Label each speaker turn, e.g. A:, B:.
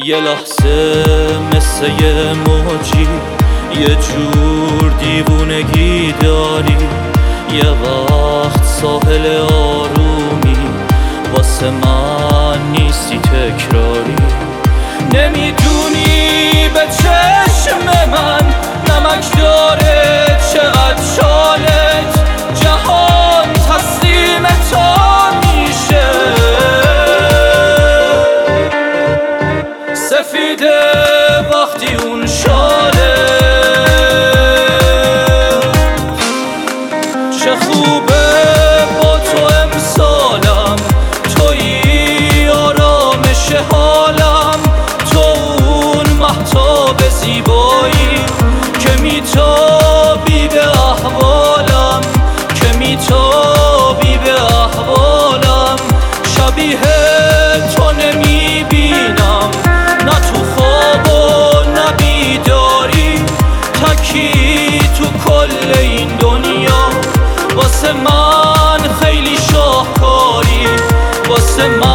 A: یه لحظه مثل یه موجی یه جور دیوونگی داری، یه وقت ساحل آرومی واسه من نیستی تکراری. نمیدونی به چشم من نمک داره چقدر شالت، جهان تسلیم تو میشه. سفیده وقتی اون شاله، چه خوبه با تو امسالم، تویی آرامش حالم، تو اون مهتاب زیبایی که میتابی به احوالم، که میتابی به احوالم. شبیه تو نمیبینم نه تو خواب و نه بیداری، تکی تو کل این دنیا واسه من خیلی شاهکاری، واسه من